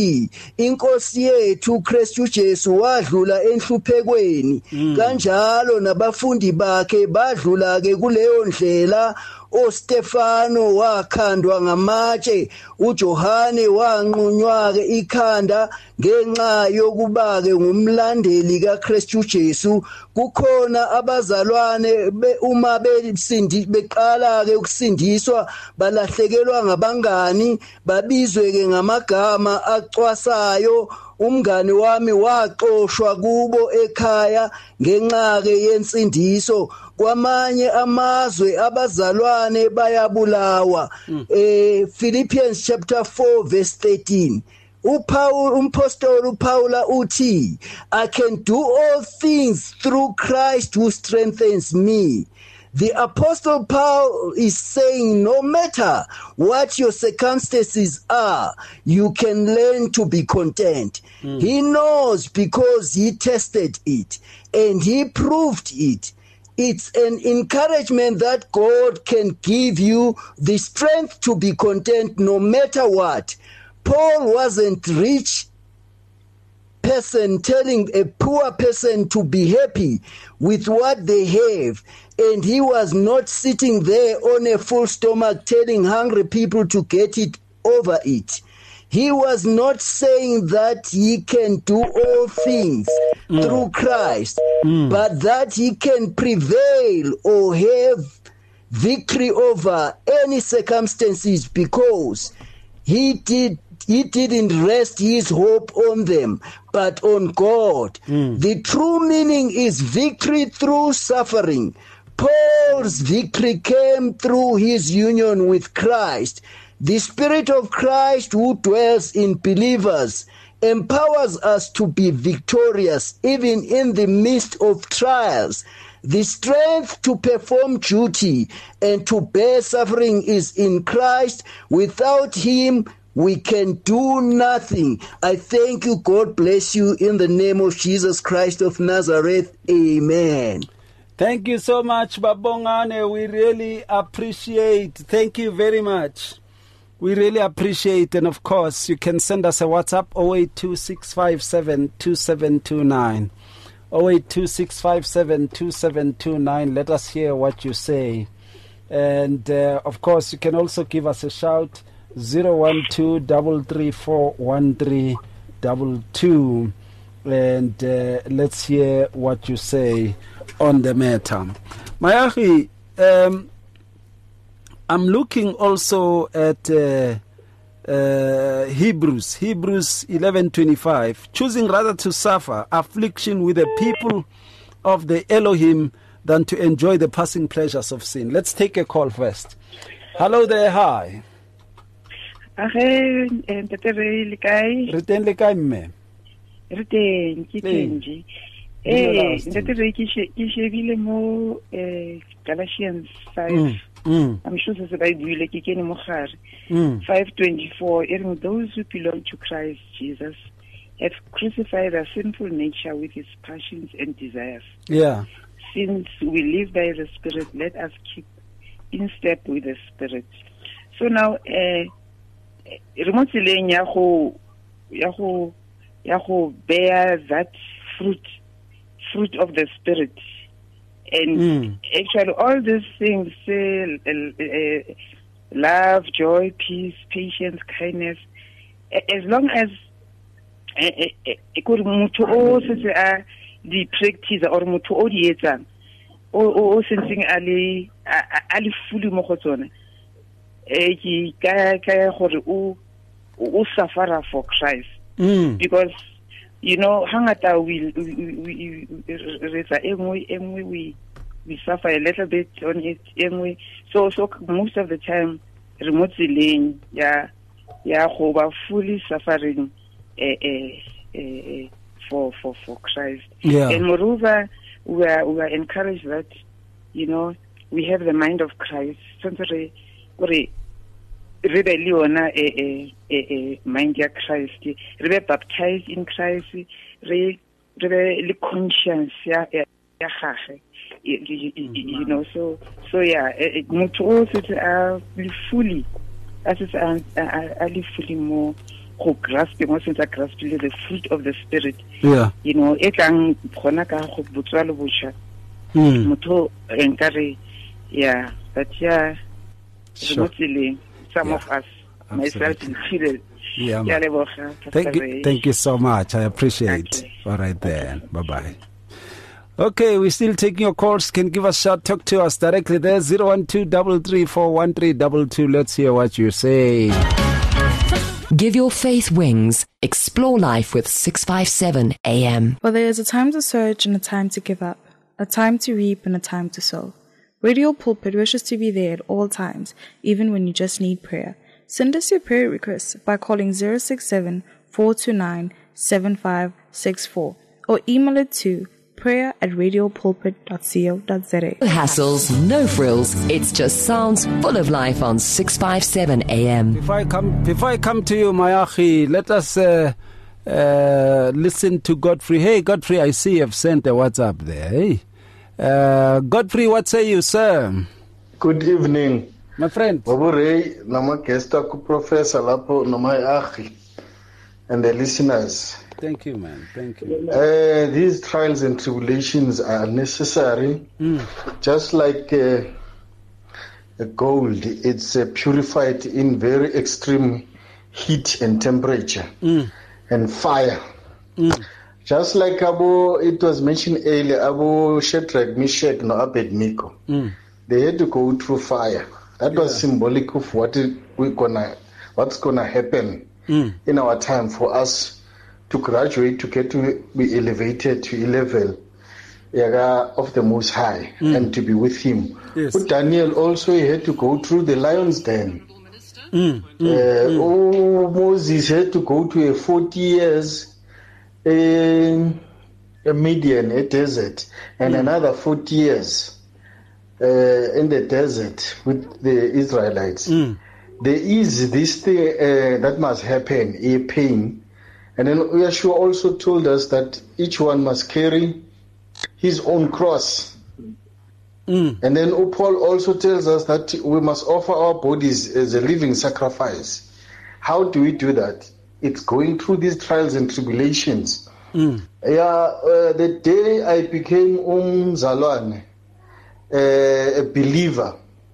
inkosi yethu Kristu Jesu wadlula enhluphekweni, kanjalo nabafundi bakhe badlula ke kuleyo ndlela. uStefano wakhandwa ngamatshe, uJohane wanqunywa ke ikhanda ngenxa yokuba ke ngumlandeli kaKristu Jesu. Kukhona abazalwane uma besindi beqala ke ukusindiswa balahlekelwa ngabangani, babizwe ke ngamagama acwasayo. Umngane wami waxoshwa kubo ekhaya ngenxa ke yensindiso. Kwamanye amazwe abazalwane bayabulawa. mm. eh Philippians chapter four verse thirteen. uPaul umpostoli uPaula uthi, I can do all things through Christ who strengthens me. The Apostle Paul is saying no matter what your circumstances are, you can learn to be content. Mm. He knows because he tested it and he proved it. It's an encouragement that God can give you the strength to be content no matter what. Paul wasn't rich person telling a poor person to be happy with what they have, and he was not sitting there on a full stomach telling hungry people to get it over it. He was not saying that he can do all things mm. through Christ, mm. but that he can prevail or have victory over any circumstances because he did He didn't rest his hope on them, but on God. Mm. The true meaning is victory through suffering. Paul's victory came through his union with Christ. The Spirit of Christ who dwells in believers empowers us to be victorious even in the midst of trials. The strength to perform duty and to bear suffering is in Christ. Without him, we can do nothing. I thank you. God bless you in the name of Jesus Christ of Nazareth. Amen. Thank you so much, Babongane. We really appreciate. Thank you very much. We really appreciate. And of course, you can send us a WhatsApp, oh eight two, six five seven, two seven two nine. oh eight two, six five seven, two seven two nine. Let us hear what you say. And uh, of course, you can also give us a shout. zero one two three three four one three two two. and uh, let's hear what you say on the matter. Mayahi, um, I'm looking also at uh, uh, Hebrews, Hebrews eleven twenty-five, choosing rather to suffer affliction with the people of the Elohim than to enjoy the passing pleasures of sin. Let's take a call first. Hello there, hi. Age, ntate re le kae? Re teng le kae mme? Re teng, ke teng. Eh, ntate re ke shebile mo eh Galatians five. I'm sure se ba buile ke kene mo gare. five twenty-four, and those who belong to Christ Jesus have crucified our sinful nature with its passions and desires. Yeah. Since we live by the Spirit, let us keep in step with the Spirit. So now, eh, remotseleng ya go ya go ya go bear that fruit fruit of the Spirit, and mm. actually all these things, say uh, uh, love, joy, peace, patience, kindness, as long as ekore motho o se a di practice or motho o di etsang o o sensing ali ali fully mo go tsone e ki ka ka gore o o suffer for Christ. Mm. Because you know hangata we we reza engwe engwe we we suffer a little bit on it engwe, so so most of the time remotely laying yeah yeah go ba fully suffering eh eh eh for for for Christ. Yeah. And moreover, we are we are encouraged that, you know, we have the mind of Christ. Sometimes we rebelliona a a a mind of Christ. We be baptized in Christ. We we the conscience yeah yeah you know, so so yeah, mutho o se a fully as is a fully more go grasp mo sense grasp the fruit of the Spirit. Yeah, you know, e tlang gona ka go botswa le botsha motho enkare yeah, but yeah, sure. Some yeah. of us, absolutely. Myself included. Yeah, thank you, thank you so much. I appreciate. Okay. All right then, bye bye. Okay, we're still taking your calls. Can give us a shout, talk to us directly there. Zero one two double three four one three double two. Let's hear what you say. Give your faith wings. Explore life with six fifty-seven A M. Well, there is a time to search and a time to give up, a time to reap and a time to sow. Radio Pulpit wishes to be there at all times, even when you just need prayer. Send us your prayer requests by calling zero six seven, four two nine, seven five six four or email it to prayer at radiopulpit dot co dot za. No hassles, no frills. It's just sounds full of life on six fifty-seven A M. Before I come, before I come to you, Mayachi, let us uh, uh, listen to Godfrey. Hey, Godfrey, I see you've sent a WhatsApp there. Hey, uh, Godfrey, what say you, sir? Good evening, my friend. Babure, nama kesta ku Professor Lapo, nama Achi, and the listeners. Thank you, man. Thank you. Uh, these trials and tribulations are necessary. Mm. Just like uh, gold, it's uh, purified in very extreme heat and temperature mm. and fire. Mm. Just like Abu, it was mentioned earlier, Abu Shadrach, Meshach, and Abednego. Mm. They had to go through fire. That yeah. was symbolic of what it, we gonna, what's gonna happen mm. in our time for us to graduate, to get to be elevated to a level of the Most High mm. and to be with Him. Yes. But Daniel also had to go through the lion's den. Mm. Mm. Uh, mm. Oh, Moses had to go to a forty years in a Midian, a desert, and mm. another forty years uh, in the desert with the Israelites. Mm. There is this thing uh, that must happen, a pain. And then Yeshua also told us that each one must carry his own cross. Mm. And then Paul also tells us that we must offer our bodies as a living sacrifice. How do we do that? It's going through these trials and tribulations. Mm. Yeah, uh, the day I became umzalwane, uh, a believer,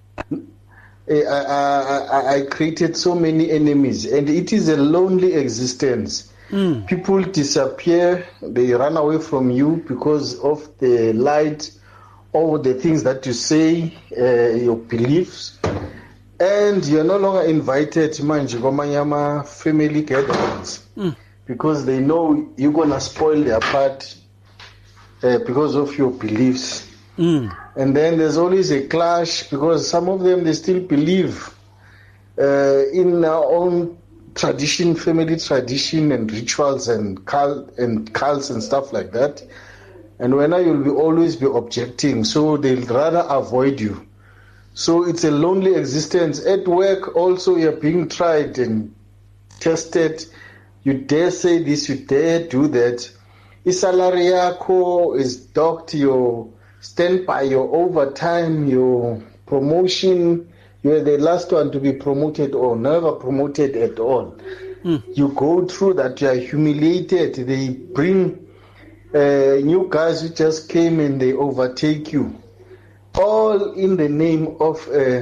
I, I, I, I created so many enemies, and it is a lonely existence. Mm. People disappear, they run away from you because of the light, or the things that you say, uh, your beliefs, and you're no longer invited to Manjigomanyama family gatherings mm. because they know you're gonna spoil their part uh, because of your beliefs. Mm. And then there's always a clash because some of them, they still believe uh, in our own tradition, family tradition and rituals and cult and cults and stuff like that. And when you'll be always be objecting, so they'll rather avoid you. So it's a lonely existence. At work also, you're being tried and tested. You dare say this, you dare do that. Isalary yako is docked, your standby, your overtime, your promotion. You're the last one to be promoted or never promoted at all. Mm. You go through that, you are humiliated. They bring Uh, new guys who just came and they overtake you, all in the name of uh,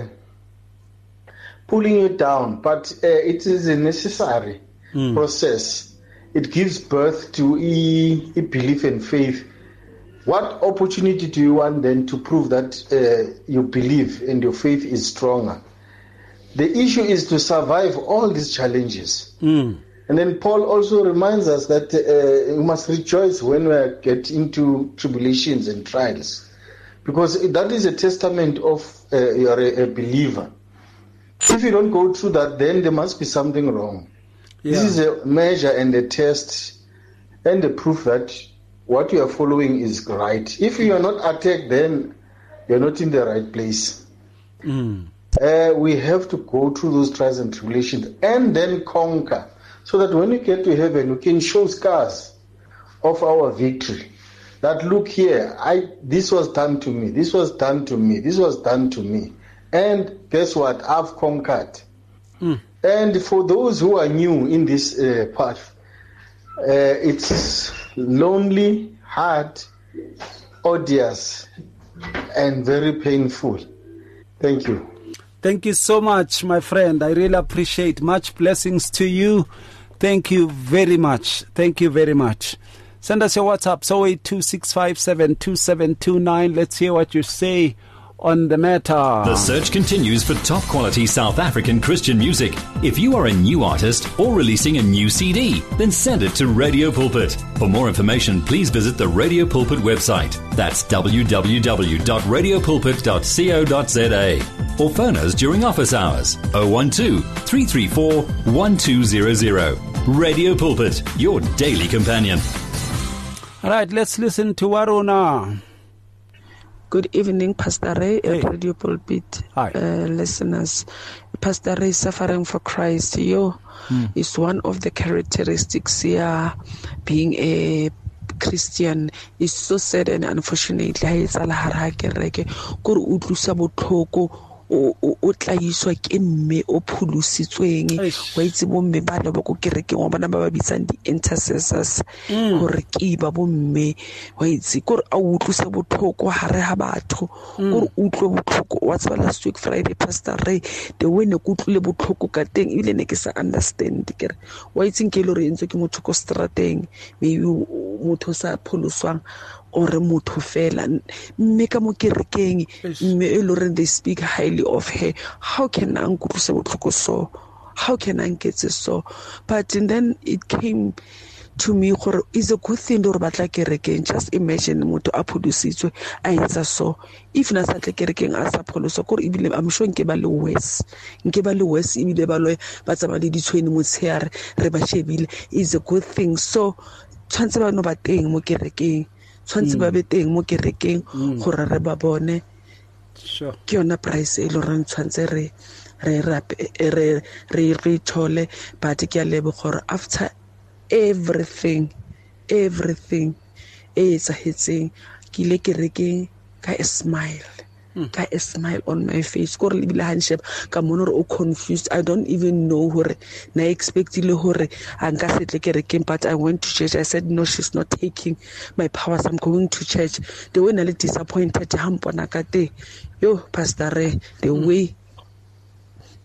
pulling you down. But uh, it is a necessary mm. process. It gives birth to a, a belief and faith. What opportunity do you want then to prove that uh, you believe and your faith is stronger? The issue is to survive all these challenges. Mm. And then Paul also reminds us that uh, we must rejoice when we get into tribulations and trials, because that is a testament of uh, you're a, a believer. If you don't go through that, then there must be something wrong. Yeah. This is a measure and a test and the proof that what you are following is right. If you are not attacked, then you're not in the right place. Mm. Uh, we have to go through those trials and tribulations and then conquer, so that when we get to heaven, we can show scars of our victory. That look here, I this was done to me, this was done to me, this was done to me. And guess what? I've conquered. Mm. And for those who are new in this uh, path, uh, it's lonely, hard, odious, and very painful. Thank you. Thank you so much, my friend. I really appreciate. Much blessings to you. Thank you very much. Thank you very much. Send us your WhatsApp, zero eight two six five seven two seven two nine. Let's hear what you say on the matter. The search continues for top quality South African Christian music. If you are a new artist or releasing a new C D, then send it to Radio Pulpit. For more information, please visit the Radio Pulpit website. That's w w w dot radio pulpit dot co dot z a. Or phone us during office hours, zero one two, three three four, one two zero zero. Radio Pulpit, your daily companion. All right, let's listen to Waruna. Good evening, Pastor Ray, hey. Radio Pulpit uh, listeners. Pastor Ray, suffering for Christ, you mm. is one of the characteristics here. Being a Christian is so sad and unfortunately, it's a harake kore utlusa botlhoko o o tlaiswa ke mme o phulusitsweng wa itse bo mme ba le go kereke wa bana ba ba bitsang di intercessors gore ke ba bo mme wa itse gore a utlusa botlhoko hare ha batho gore utlwe botlhoko wa tswa last week Friday Pastor Ray the way ne kutlule botlhoko ka teng ile ne ke sa understand kere wa itse ke lo re entse ke motho ko strateng maybe motho sa phuluswang or motho fela mme ka mo kerekeng mme e lo re they speak highly of her. How can I nkutse botlhoko so? How can I get so? But and then it came to me gore is a good thing gore batla kerekeng. Just imagine motho a phodusitswe a etsa so. If na sa tle kerekeng a sa pholoso gore ibile I'm sure nke ba le worse nke ba le worse ibile ba lo ba tsama le ditshweni motsheare re ba shebile is a good thing. So tshwantse ba no ba teng mo kerekeng, tshwantse ba be teng mo kerekeng gore re ba bone. Sure. Ke yona price e lo reng tshwantse re re re re re thole. But ke a lebo gore after everything everything e tsa hetseng ke ile kerekeng ka a smile ka a smile on my face gore le bila handshake ka mona re o confused. I don't even know hore na expect ile hore anka setle kerekeng, but I went to church. I said no, she's not taking my powers, I'm going to church. The way na le disappointed hampona ka te yo Pastor Ray, the way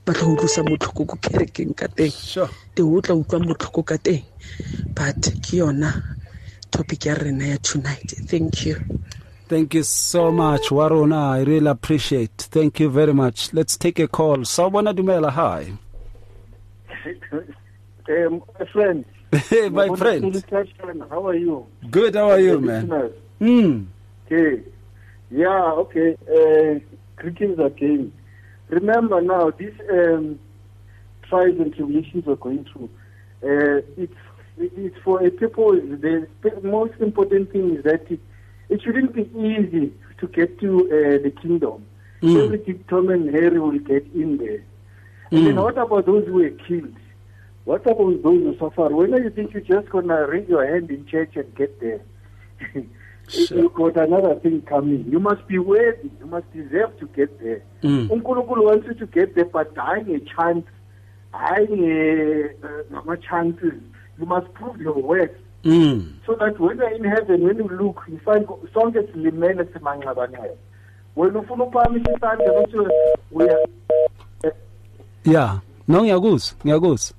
ba tla utlwisa motlhoko ko kerekeng ka teng te o tla utlwa motlhoko ka teng but ke yona topic ya rena ya tonight. Thank you. Thank you so much, Waruna. I really appreciate. Thank you very much. Let's take a call. Sawubona Dumela, hi. Um, my friend. Hey, my friend. How are you? Good, how are you, man? Hmm. Okay. Yeah, okay. Uh, greetings again. Remember now, these um, trials and tribulations we're going through, uh, it's it's for a purpose. The most important thing is that it, it shouldn't be easy to get to uh, the kingdom. Mm. Every Dick, Tom and Harry will get in there. And mm. then what about those who were killed? What about those who suffer? When do you think you're just going to raise your hand in church and get there? Sure. You've got another thing coming. You must be worthy. You must deserve to get there. Mm. Unkulunkulu wants you to get there, but dying a chance, dying a uh, chances. You must prove your worth. Mm. So that when you're in heaven, when you look, you find sonke silimele simanqabanayo. When you ufuna uphamisa isandla ukuthi we are yeah, no ngiyakuzwa, ngiyakuzwa.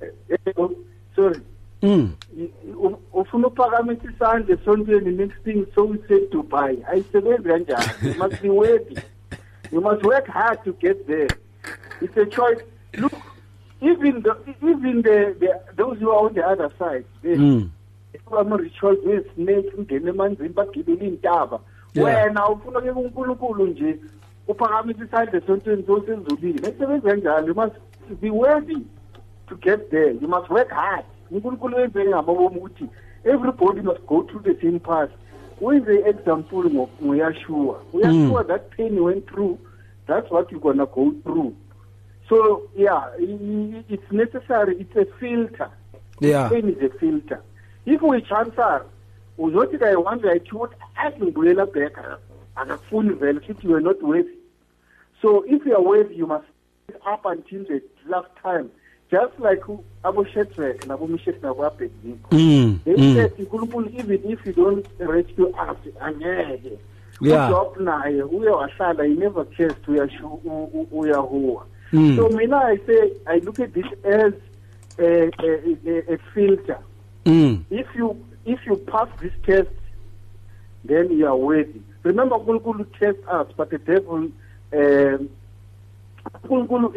Sorry. Mm. Ufuna uphakamisa isandla esontweni, next thing so we say Dubai. Ayisebenzi kanjani. You must be worthy. You must work hard to get there. It's a choice. Look, even the even the, the those who are on the other side, they mm. I'm a ritual with snakes ungene emanzini bagibele intaba. Wena ufuna ke uNkulunkulu nje uphakamisa isandla esontweni so sezulile. Ayisebenzi kanjani. You must be worthy to get there. You must work hard. Unkulunkulu wenze ngamabomu ukuthi everybody must go through the same path. With the example of Uyashua. Uyashua, mm. that pain you went through, that's what you're gonna go through. So yeah, it's necessary. It's a filter. Yeah, pain is a filter. If we transfer, uzothi I want to shoot asingulela back. Akafuni vele if you are not worthy. So if you are worthy, you must up until the last time. Just like Abu Shetrek and Abu Mishek na Abednego. They mm. said, even if you don't rescue us, yeah, you never cares to your Mm. So Mina, I say, I look at this as a, a, a, a filter. Mm. If you if you pass this test, then you are worthy. Remember, Gulgulu test us, but the devil, um, Gulgulu,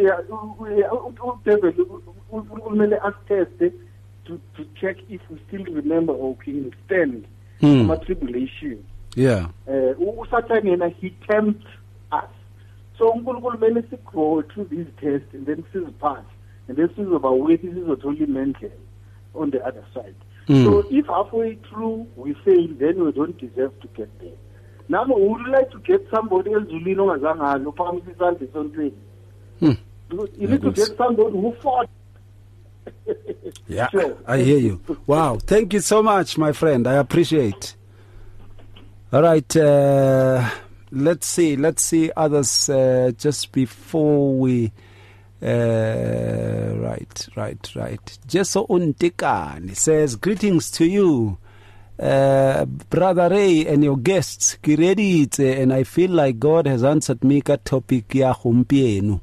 devil, us test to to check if we still remember or can stand mm. from tribulation. Yeah. Uh, Satan, he tempts us. So uNkulunkulu mele go through these tests and then see the pass. And this is about weight, this is totally mental on the other side. Mm. So if halfway through we fail, then we don't deserve to get there. Now we would like to get somebody else who know no promises and this on thing. You need to get somebody who fought. Yeah, sure. I hear you. Wow, thank you so much, my friend. I appreciate. All right, uh Let's see, let's see others uh, just before we. Uh, right, right, right. Jeso Untikani says, greetings to you, uh, Brother Ray, and your guests. Kiredite, and I feel like God has answered me ka topic ya humpienu.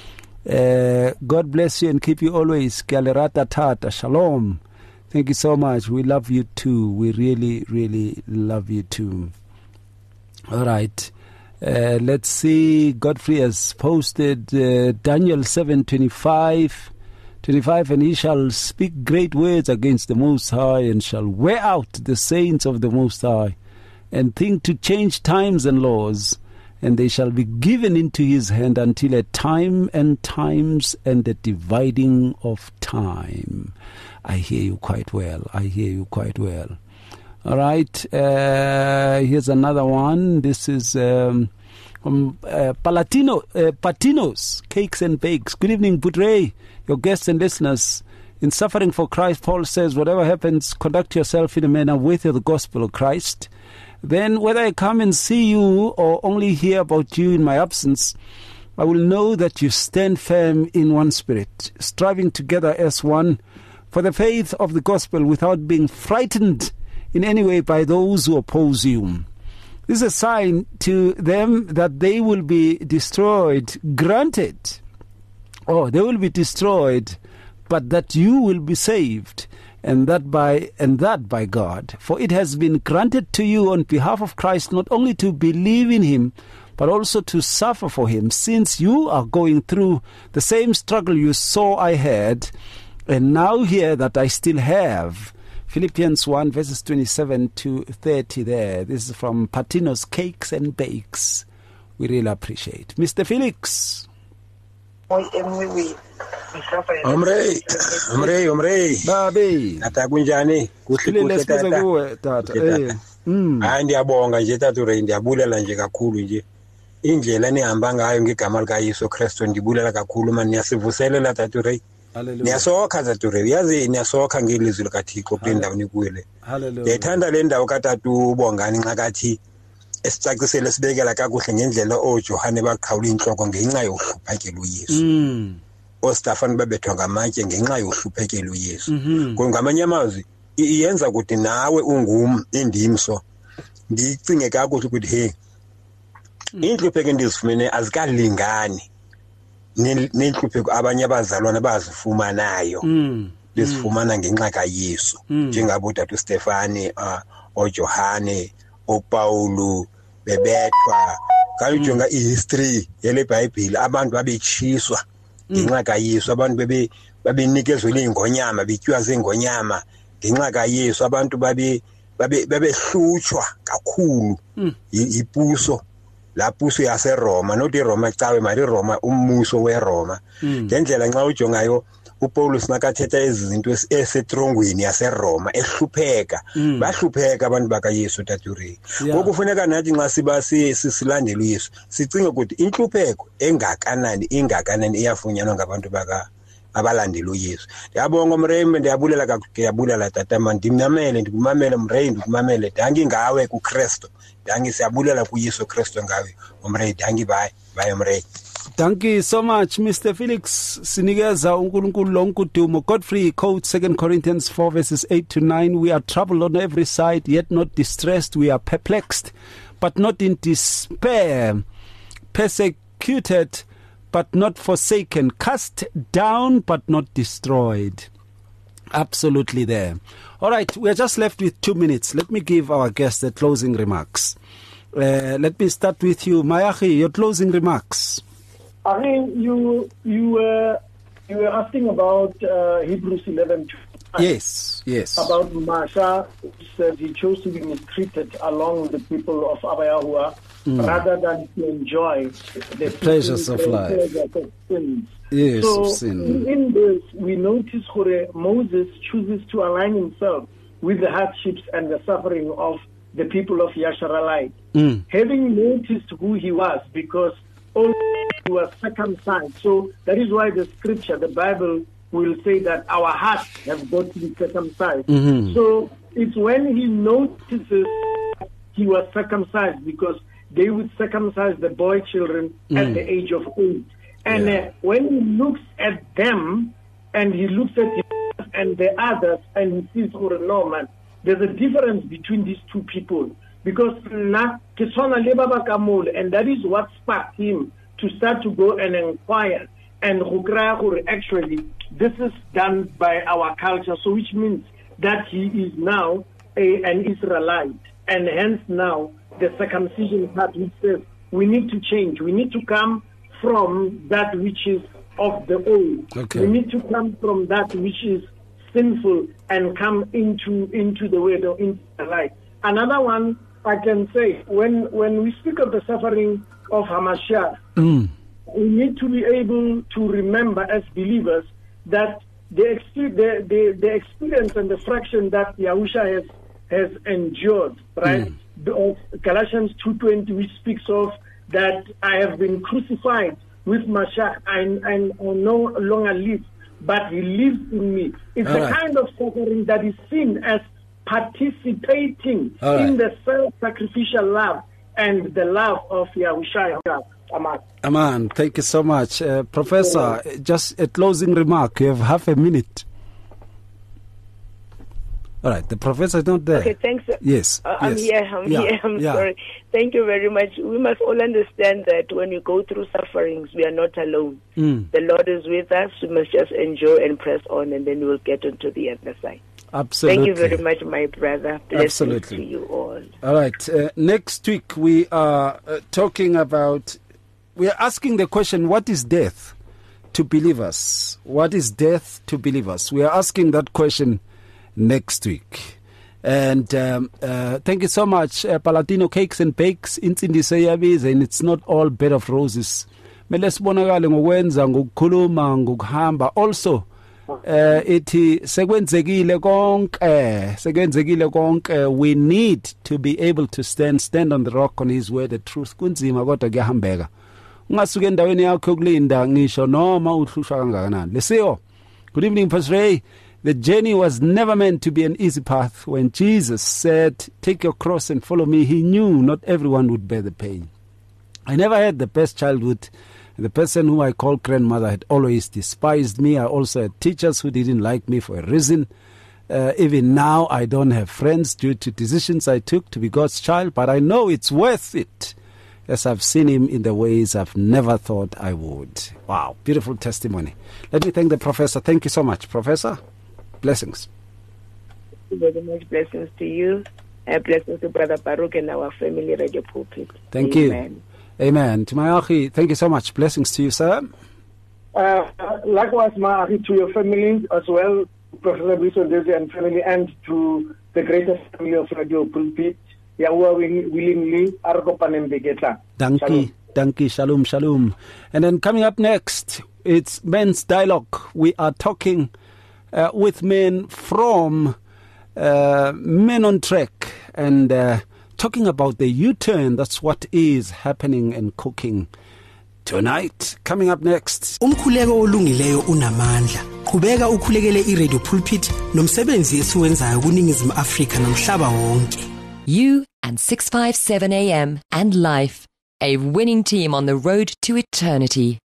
Uh, God bless you and keep you always. Galerata tata, shalom. Thank you so much. We love you too. We really, really love you too. All right. Uh, let's see. Godfrey has posted uh, Daniel seven twenty-five, twenty-five, and he shall speak great words against the Most High, and shall wear out the saints of the Most High, and think to change times and laws, and they shall be given into his hand until a time and times and the dividing of time. I hear you quite well. I hear you quite well. All right, uh, here's another one. This is um, from uh, Palatino, uh, Patinos, Cakes and Bakes. Good evening, Budre, your guests and listeners. In suffering for Christ, Paul says, whatever happens, conduct yourself in a manner worthy of the gospel of Christ. Then whether I come and see you or only hear about you in my absence, I will know that you stand firm in one spirit, striving together as one for the faith of the gospel without being frightened in any way by those who oppose you. This is a sign to them that they will be destroyed. Granted, Oh, they will be destroyed, but that you will be saved, and that by and that by God. For it has been granted to you on behalf of Christ not only to believe in him, but also to suffer for him, since you are going through the same struggle you saw I had, and now hear that I still have. Philippians one, verses twenty-seven to thirty there. This is from Patino's Cakes and Bakes. We really appreciate. Mister Felix. Omrei, Omrei, Omrei. Babi. Natakunjani? Kuhle kuhle tata. Eh. Mm. Hayi ndiyabonga nje tata Ray, ndiyabulela nje kakhulu nje. Indlela nihamba ngayo ngegama lika Yesu Kristu ndibulela kakhulu man, niyasivuselela tata Ray. Hallelujah. Niyasokha tata Ray. Yazi niyasokha ngelizwi likaThixo kule ndawo nikuyo le. Hallelujah. Ngiyithanda le ndawo katata uBongani nxa kathi esicacisele sibekela kakuhle ngendlela oJohane baqhawula inhloko ngenxa yohluphekela uYesu. Mm. Ostafani babethwa ngamatshe ngenxa yohluphekela uYesu. Mhm. Ngamanye amazwi iyenza ukuthi nawe ungum indimso ndicinge kakuhle ukuthi hey inhlupheko endizifumene azikalingani nenhlupheko abanye abazalwana bazifumanayo lesifumana ngenxa kaYesu njengabo tata uStefani oJohane oPaulo bebethwa kayijonga ihistory yele Bible abantu babechiswa ngenxa kaYesu, abantu bebe babenikezwe ingonyama betyiwa zengonyama ngenxa kaYesu, abantu babe babehlutshwa kakhulu ipuso la puso yaseRoma, not iRoma cawe mali Roma ummuso weRoma. Ngendlela nxa ujongayo uPaulus nakathetha izinto esetrongweni yaseRoma ehlupheka bahlupheka abantu bakaYesu taturi. Ngokufuneka nathi nxa siba sisilandela uYesu sicinge ukuthi inhlupheko engakanani ingakanani iyafunyanwa ngabantu baka abalandela uYesu. Ndiyabonga Mrembe, ndiyabulela kakhulu, ndiyabulela tata man, ndimamele ndikumamele Mrembe, ndikumamele dangi ngawe kuKristu, dangi siyabulela kuYesu Kristu ngawe Mrembe, dangi bye bye Mrembe. Thank you so much, Mister Felix. Sinikeza uNkulunkulu lonke udumo. Godfrey quotes Second Corinthians four verses eight to nine. We are troubled on every side, yet not distressed. We are perplexed, but not in despair. Persecuted, but not forsaken. Cast down, but not destroyed. Absolutely there. All right, we are just left with two minutes. Let me give our guest the closing remarks. Uh, let me start with you, Mayachi. Your closing remarks. I mean, you you were you were asking about uh, Hebrews eleven. Yes, yes. About Masha, who says he chose to be mistreated along with the people of Abayahua mm. rather than to enjoy the, the pleasures of life. Of sins. Yes, so of sin. In this, we notice how Moses chooses to align himself with the hardships and the suffering of the people of Yasharalite, mm. having noticed who he was, because all he was circumcised. So that is why the scripture, the Bible, will say that our hearts have got to be circumcised. Mm-hmm. So it's when he notices he was circumcised, because they would circumcise the boy children mm. at the age of eight. And yeah. uh, when he looks at them, and he looks at him and the others, and he sees, oh no man, there's a difference between these two people. Because and that is what sparked him to start to go and inquire. And actually, this is done by our culture, so which means that he is now a, an Israelite. And hence now the circumcision part, which says we need to change. We need to come from that which is of the old. Okay. We need to come from that which is sinful and come into into the way of into the light. Another one I can say, when when we speak of the suffering of Hamashiach, mm. we need to be able to remember as believers that the, the, the, the experience and the fraction that Yahusha has has endured, right? Mm. Galatians two twenty, which speaks of that I have been crucified with Mashiach and, and I no longer live, but he lives in me. It's All a right. kind of suffering that is seen as participating All right. in the self-sacrificial love and the love of Yahushua. Amen. Aman, thank you so much. Uh, Professor, just a closing remark. You have half a minute. All right, the professor is not there. Okay, thanks. Yes, uh, I'm yes. here. I'm yeah. here. I'm yeah. sorry. Thank you very much. We must all understand that when we go through sufferings, we are not alone. Mm. The Lord is with us. We must just enjoy and press on, and then we'll get onto the other side. Absolutely. Thank you very much, my brother. Blessings Absolutely. to you all. All right. Uh, next week, we are uh, talking about, we are asking the question, what is death to believers? What is death to believers? We are asking that question next week. And um, uh, thank you so much, uh, Palatino Cakes and Bakes, Insindiso Yabiza, and it's not all bed of roses. Mele sibonakale ngokwenza ngokukhuluma ngokuhamba. Also, uh, ithi sekwenzekile konke, sekwenzekile konke, we need to be able to stand stand on the rock on his word, the truth. Kunzima kodwa kuyahambeka. Ungasuke endaweni yakho yokulinda ngisho noma uhlushwa kangakanani. Lesio. Good evening, Pastor Ray. The journey was never meant to be an easy path. When Jesus said, take your cross and follow me, he knew not everyone would bear the pain. I never had the best childhood. The person who I call grandmother had always despised me. I also had teachers who didn't like me for a reason. Uh, even now, I don't have friends due to decisions I took to be God's child, but I know it's worth it, as I've seen him in the ways I've never thought I would. Wow, beautiful testimony. Let me thank the professor. Thank you so much, Professor. Blessings. Thank you very much. Blessings to you. And blessings to Brother Baruch and our family Radio Pulpit. Thank Amen. you. Amen. To my Achi, thank you so much. Blessings to you, sir. Uh, likewise, my Achi, to your family as well, Professor Wilson Desi and family, and to the greatest family of Radio Pulpit. Yahweh willingly, Argopanem Begeta. Thank you. Thank you. Shalom, shalom. And then coming up next, it's Men's Dialogue. We are talking Uh, with men from uh, Men on Track and uh, talking about the U-turn. That's what is happening and cooking tonight. Coming up next. Umkhuleko olungileyo unamandla. Qhubeka ukhulekele iRadio Pulpit nomsebenzi esiwenzayo kuningizimu Afrika nomhlaba wonke. You and six fifty-seven A M and Life, a winning team on the road to eternity.